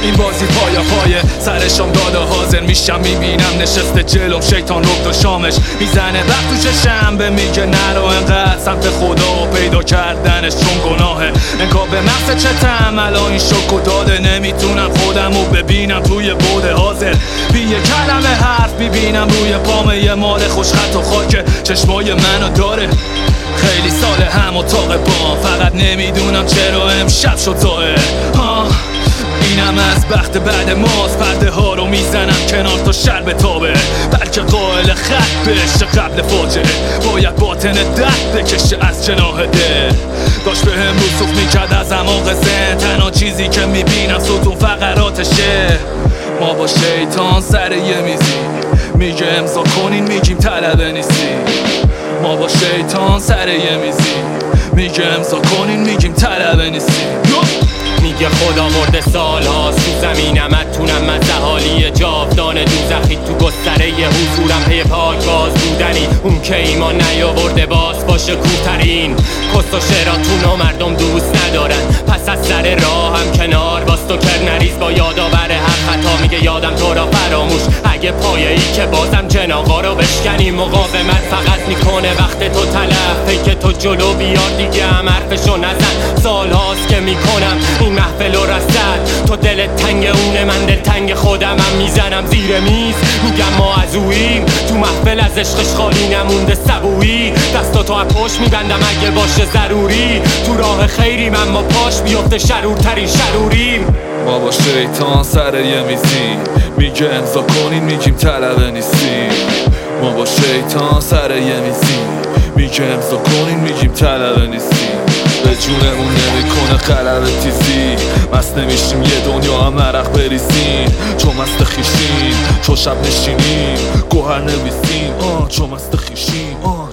این بازی پایه سرشم داده حاضر میشم میبینم نشسته جلوم شیطان رفت و شامش میزنه وقت تو چشم میگه نرو انقدر سمت خدا و پیدا کردنش چون گناهه انگار به مغز چتم الان این شکو داده نمیتونم خودمو ببینم توی بود حاضر بی یه کلمه حرف میبینم روی پامه یه مال خوشخط و خاک چشمای منو داره خیلی سال هم اتاق بام فقط نمیدونم چرا امشب شد ظاهر اینم از بخت بعد ماست پرده ها رو میزنم کنار تا شر بتابه بلکه قائل خط بشه قبل فاجعه باید باطن درد بکشه از جناح دل داشت به هم رسوخ میکرد از عماق ذهن تنها چیزی که میبینم ستون فقراتشه ما با شیطان سر یه میزی میگه امضا کنین میگیم طلبه نیستی ما با شیطان سر یه میزی میگه امضا کنین میگیم طلبه نیستی میگه خدا مرده سال هاست تو زمینم اتونم من زهالی جاودان دوزخی تو گستره حضورم پی پاک باز بودنی اون که ایمان نیاورده باز باشه کوترین کس و شراتون و مردم دوست ندارن پس از سر راه هم کنار باز تو کر نریز با یادآور هر خطا میگه یادم تو را فراموش اگه پایه ای که بازم جناقا رو بشکنی مقاومت فقط میکنه وقت تو تلف که تو جلو بیار دیگه هم حرفشو نزن سال هاست که میکنم این محفل و رسد تو دلت تنگ اونه من دل تنگ خودم هم میزنم زیر میز میگم ما از اوییم تو محفل از عشقش خالی نمونده سبویی دستاتو از پشت میبندم اگه باشه ضروری تو راه خیریم اما پاش بیفته شرورترین شروریم ما با شیطان سر یه میزی میگه امضا کنین میگیم طلبه نیستی ما با شیطان سر یه میزی میگه امضا کنین میگیم طلبه نیستی به جونمون نمیکنه غلبه تیزی مست نمیشیم یه دنیا هم عرق بریزیم چون مست خیشیم چون شب نشینیم گوهر نویسیم چون مست خیشیم